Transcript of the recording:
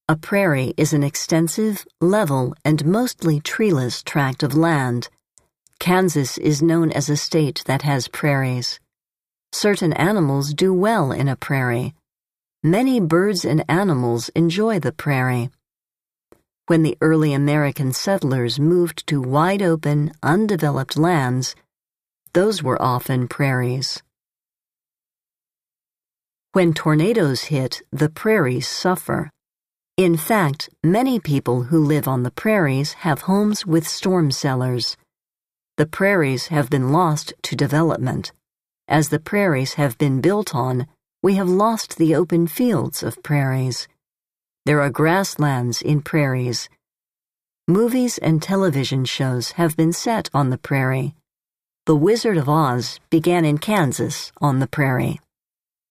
A prairie is an extensive, level, and mostly treeless tract of land. Kansas is known as a state that has prairies. Certain animals do well in a prairie. Many birds and animals enjoy the prairie. When the early American settlers moved to wide-open, undeveloped lands, those were often prairies. When tornadoes hit, the prairies suffer. In fact, many people who live on the prairies have homes with storm cellars. The prairies have been lost to development. As the prairies have been built on, we have lost the open fields of prairies. There are grasslands in prairies. Movies and television shows have been set on the prairie. The Wizard of Oz began in Kansas on the prairie.